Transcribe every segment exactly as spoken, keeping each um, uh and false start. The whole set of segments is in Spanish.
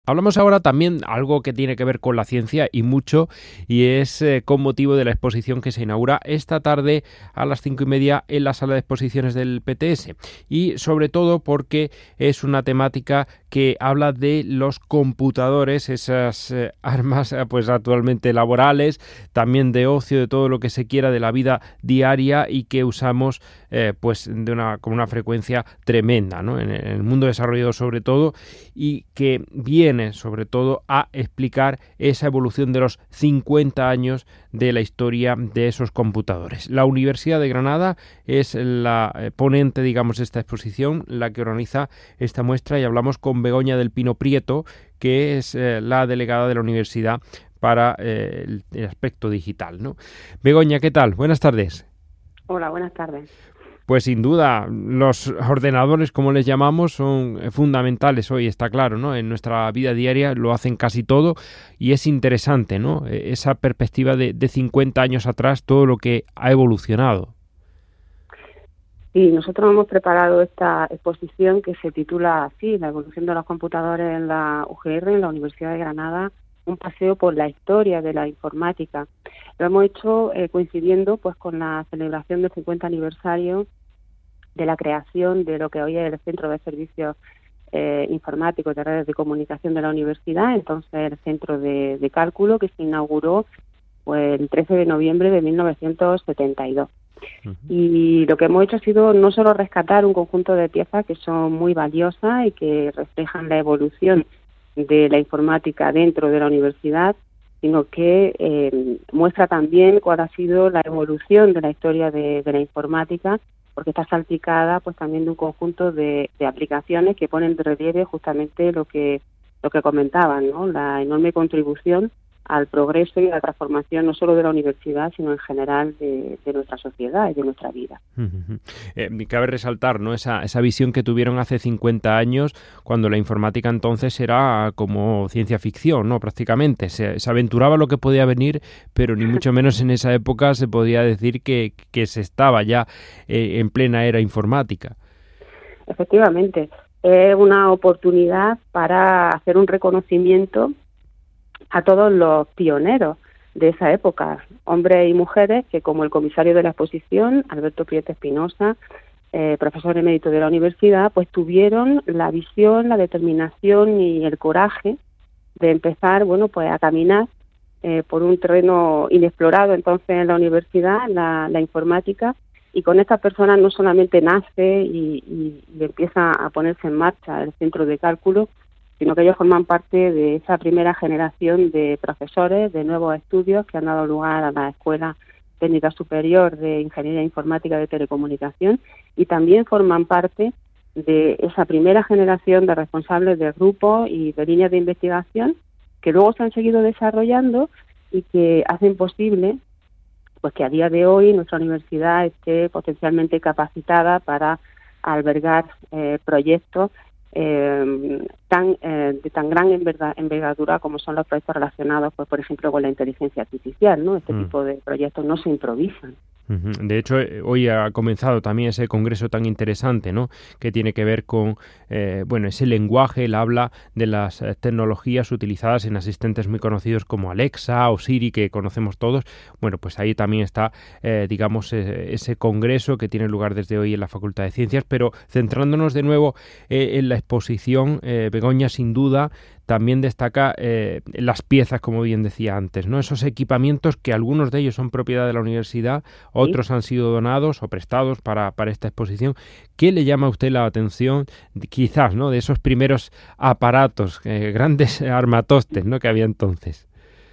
Hablamos ahora también algo que tiene que ver con la ciencia y mucho, y es eh, con motivo de la exposición que se inaugura esta tarde a las cinco y media en la sala de exposiciones del P T S, y sobre todo porque es una temática que habla de los computadores, esas eh, armas eh, pues actualmente laborales, también de ocio, de todo lo que se quiera de la vida diaria y que usamos eh, pues de una con una frecuencia tremenda, ¿no? En el mundo desarrollado sobre todo, y que viene sobre todo a explicar esa evolución de los cincuenta años de la historia de esos computadores. La Universidad de Granada es la ponente, digamos, de esta exposición, la que organiza esta muestra, y hablamos con Begoña del Pino Prieto, que es eh, la delegada de la universidad para eh, el, el aspecto digital, ¿no? Begoña, ¿qué tal? Buenas tardes. Hola, buenas tardes. Pues sin duda, los ordenadores, como les llamamos, son fundamentales hoy, está claro, ¿no? En nuestra vida diaria lo hacen casi todo, y es interesante, ¿no? Esa perspectiva de, de cincuenta años atrás, todo lo que ha evolucionado. Sí, nosotros hemos preparado esta exposición que se titula así, La evolución de los computadores en la U G R, en la Universidad de Granada, un paseo por la historia de la informática. Lo hemos hecho eh, coincidiendo pues con la celebración del cincuenta aniversario de la creación de lo que hoy es el Centro de Servicios eh, Informáticos de Redes de Comunicación de la Universidad, entonces el Centro de, de Cálculo, que se inauguró pues, el trece de noviembre de mil novecientos setenta y dos. Uh-huh. Y lo que hemos hecho ha sido no solo rescatar un conjunto de piezas que son muy valiosas y que reflejan la evolución de la informática dentro de la universidad, sino que eh, muestra también cuál ha sido la evolución de la historia de, de la informática, porque está salpicada pues también de un conjunto de, de aplicaciones que ponen de relieve justamente lo que lo que comentaban, ¿no? La enorme contribución al progreso y a la transformación no solo de la universidad, sino en general de, de nuestra sociedad y de nuestra vida. Uh-huh. Eh, cabe resaltar, ¿no? esa, esa visión que tuvieron hace cincuenta años, cuando la informática entonces era como ciencia ficción, ¿no? Prácticamente. Se, se aventuraba lo que podía venir, pero ni mucho menos en esa época se podía decir que, que se estaba ya eh, en plena era informática. Efectivamente, es una oportunidad para hacer un reconocimiento a todos los pioneros de esa época, hombres y mujeres que, como el comisario de la exposición, Alberto Prieto Espinosa, eh, profesor emérito de la universidad, pues tuvieron la visión, la determinación y el coraje de empezar, bueno, pues a caminar eh, por un terreno inexplorado entonces en la universidad, la, la informática, y con estas personas no solamente nace y, y, y empieza a ponerse en marcha el Centro de Cálculo, sino que ellos forman parte de esa primera generación de profesores de nuevos estudios que han dado lugar a la Escuela Técnica Superior de Ingeniería Informática de Telecomunicación, y también forman parte de esa primera generación de responsables de grupos y de líneas de investigación que luego se han seguido desarrollando y que hacen posible pues que a día de hoy nuestra universidad esté potencialmente capacitada para albergar eh, proyectos Eh, tan eh, de tan gran envergadura como son los proyectos relacionados, pues por ejemplo, con la inteligencia artificial, ¿no? Este mm. tipo de proyectos no se improvisan. De hecho, hoy ha comenzado también ese congreso tan interesante, ¿no? Que tiene que ver con eh, bueno, ese lenguaje, el habla de las tecnologías utilizadas en asistentes muy conocidos como Alexa o Siri, que conocemos todos. Bueno, pues ahí también está, eh, digamos, eh, ese congreso que tiene lugar desde hoy en la Facultad de Ciencias. Pero centrándonos de nuevo eh, en la exposición, eh, Begoña, sin duda, también destaca eh, las piezas, como bien decía antes, ¿no? Esos equipamientos que algunos de ellos son propiedad de la universidad, otros ¿Sí? han sido donados o prestados para, para esta exposición. ¿Qué le llama a usted la atención, quizás, ¿no? de esos primeros aparatos, eh, grandes armatostes, ¿no? que había entonces?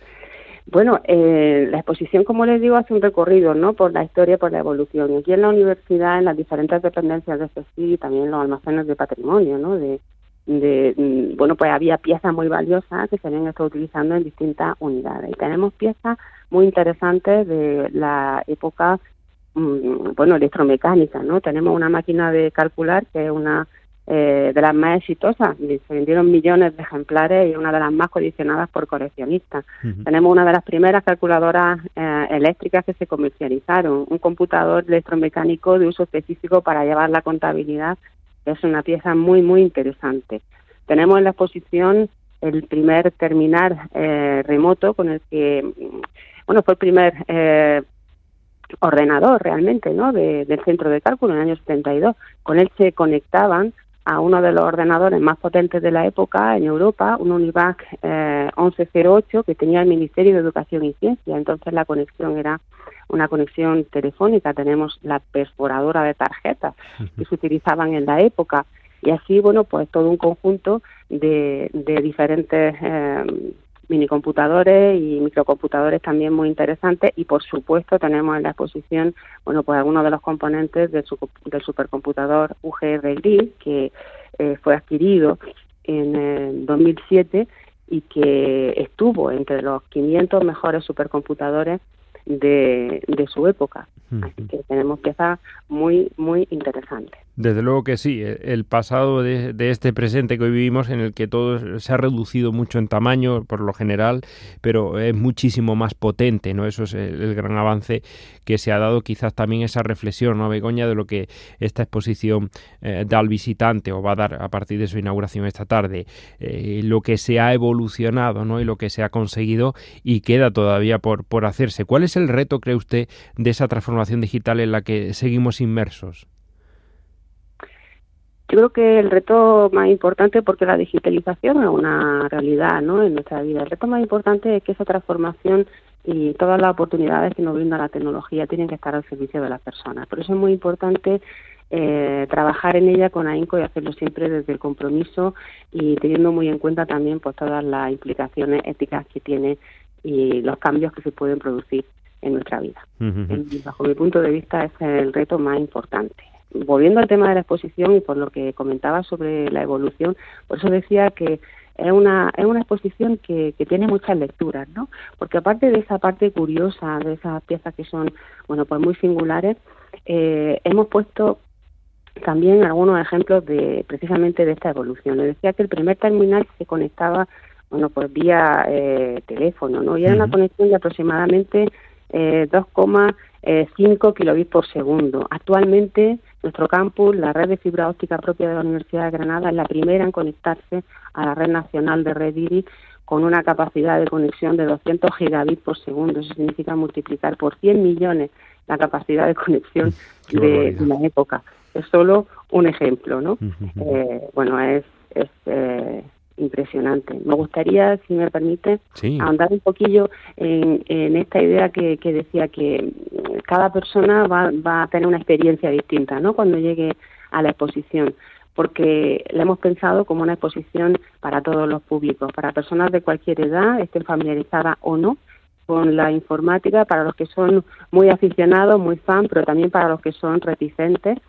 Bueno, eh, la exposición, como les digo, hace un recorrido, ¿no? por la historia, por la evolución. Aquí en la universidad, en las diferentes dependencias de C S I, también en los almacenes de patrimonio, ¿no? de De, bueno, pues había piezas muy valiosas que se habían estado utilizando en distintas unidades. Y tenemos piezas muy interesantes de la época, mmm, bueno, electromecánica, ¿no? Tenemos una máquina de calcular que es una eh, de las más exitosas. Se vendieron millones de ejemplares y una de las más codiciadas por coleccionistas. Uh-huh. Tenemos una de las primeras calculadoras eh, eléctricas que se comercializaron, un computador electromecánico de uso específico para llevar la contabilidad. Es una pieza muy, muy interesante. Tenemos en la exposición el primer terminal eh, remoto con el que, bueno, fue el primer eh, ordenador realmente, ¿no?, de, del centro de cálculo en el año setenta y dos. Con él se conectaban a uno de los ordenadores más potentes de la época en Europa, un Univac eh, once cero ocho que tenía el Ministerio de Educación y Ciencia. Entonces la conexión era una conexión telefónica. Tenemos la perforadora de tarjetas que se utilizaban en la época, y así, bueno, pues todo un conjunto de, de diferentes eh, minicomputadores y microcomputadores también muy interesantes. Y por supuesto tenemos en la exposición, bueno, pues algunos de los componentes del, su, del supercomputador U G R Gris, que eh, fue adquirido en el dos mil siete y que estuvo entre los quinientos mejores supercomputadores de, de su época. Así que tenemos piezas muy, muy interesantes. Desde luego que sí, el pasado de, de este presente que hoy vivimos, en el que todo se ha reducido mucho en tamaño por lo general, pero es muchísimo más potente, ¿no? Eso es el, el gran avance que se ha dado, quizás también esa reflexión, ¿no, Begoña?, de lo que esta exposición eh, da al visitante, o va a dar a partir de su inauguración esta tarde, eh, lo que se ha evolucionado, ¿no?, y lo que se ha conseguido y queda todavía por, por hacerse. ¿Cuál es el reto, cree usted, de esa transformación digital en la que seguimos inmersos? Yo creo que el reto más importante, porque la digitalización es una realidad, ¿no?, en nuestra vida, el reto más importante es que esa transformación y todas las oportunidades que nos brinda la tecnología tienen que estar al servicio de las personas. Por eso es muy importante eh, trabajar en ella con ahínco y hacerlo siempre desde el compromiso y teniendo muy en cuenta también pues todas las implicaciones éticas que tiene y los cambios que se pueden producir en nuestra vida. Uh-huh. En, bajo mi punto de vista, ese es el reto más importante. Volviendo al tema de la exposición y por lo que comentaba sobre la evolución, por eso decía que es una es una exposición que, que tiene muchas lecturas, ¿no? Porque aparte de esa parte curiosa, de esas piezas que son, bueno, pues muy singulares, eh, hemos puesto también algunos ejemplos de precisamente de esta evolución. Les decía que el primer terminal se conectaba, bueno, pues vía eh, teléfono, ¿no? Y era una conexión de aproximadamente eh, dos coma cinco kilobits por segundo. Actualmente, nuestro campus, la red de fibra óptica propia de la Universidad de Granada, es la primera en conectarse a la red nacional de red iris con una capacidad de conexión de doscientos gigabits por segundo. Eso significa multiplicar por cien millones la capacidad de conexión de, de la época. Es solo un ejemplo, ¿no? Uh-huh. Eh, bueno, es, es eh, impresionante. Me gustaría, si me permite, sí, ahondar un poquillo en, en esta idea que, que decía que cada persona va, va a tener una experiencia distinta, ¿no?, cuando llegue a la exposición, porque la hemos pensado como una exposición para todos los públicos, para personas de cualquier edad, estén familiarizadas o no con la informática, para los que son muy aficionados, muy fan, pero también para los que son reticentes.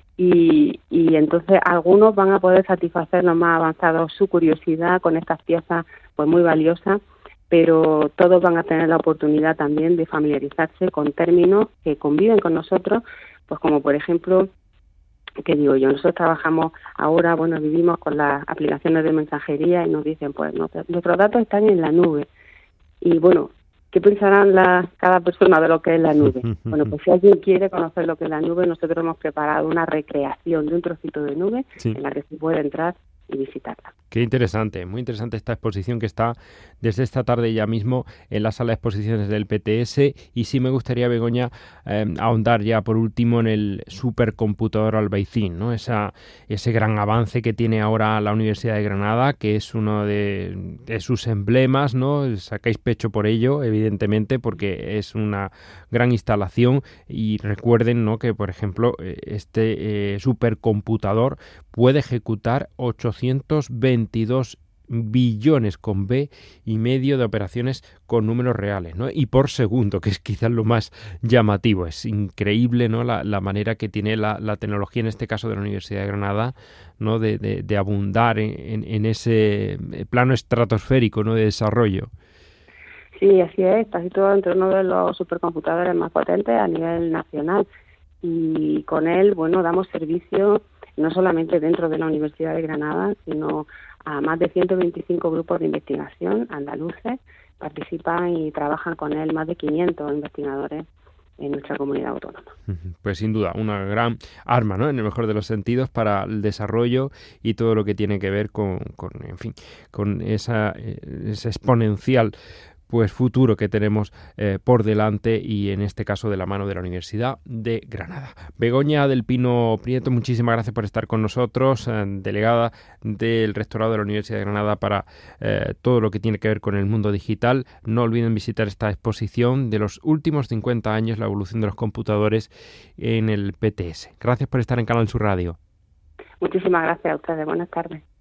Y, y entonces algunos van a poder satisfacer los más avanzados su curiosidad con estas piezas pues muy valiosas, pero todos van a tener la oportunidad también de familiarizarse con términos que conviven con nosotros, pues como por ejemplo, ¿qué digo yo? Nosotros trabajamos ahora, bueno, vivimos con las aplicaciones de mensajería y nos dicen, pues nuestros datos están en la nube. Y bueno, ¿qué pensarán la, cada persona de lo que es la nube? Bueno, pues si alguien quiere conocer lo que es la nube, nosotros hemos preparado una recreación de un trocito de nube, sí, en la que se puede entrar y visitarla. Qué interesante, muy interesante esta exposición que está desde esta tarde ya mismo en la sala de exposiciones del P T S. Y sí me gustaría, Begoña, eh, ahondar ya por último en el supercomputador Albaicín, ¿no? Esa, ese gran avance que tiene ahora la Universidad de Granada, que es uno de, de sus emblemas, ¿no? Sacáis pecho por ello, evidentemente, porque es una gran instalación. Y recuerden, ¿no?, que, por ejemplo, este eh, supercomputador puede ejecutar ochocientos veintidós billones con B y medio de operaciones con números reales, ¿no? Y por segundo, que es quizás lo más llamativo. Es increíble, ¿no?, la, la manera que tiene la, la tecnología, en este caso de la Universidad de Granada, ¿no?, de, de, de abundar en, en, en ese plano estratosférico, ¿no?, de desarrollo. Sí, así es. Está situado entre uno de los supercomputadores más potentes a nivel nacional. Y con él, bueno, damos servicio no solamente dentro de la Universidad de Granada, sino a más de ciento veinticinco grupos de investigación andaluces. Participan y trabajan con él más de quinientos investigadores en nuestra comunidad autónoma. Pues sin duda, una gran arma, ¿no?, en el mejor de los sentidos, para el desarrollo y todo lo que tiene que ver con, con en fin, con esa, ese exponencial pues futuro que tenemos eh, por delante, y en este caso de la mano de la Universidad de Granada. Begoña del Pino Prieto, muchísimas gracias por estar con nosotros, eh, delegada del Rectorado de la Universidad de Granada para eh, todo lo que tiene que ver con el mundo digital. No olviden visitar esta exposición de los últimos cincuenta años, la evolución de los computadores en el P T S. Gracias por estar en Canal Sur Radio. Muchísimas gracias a ustedes. Buenas tardes.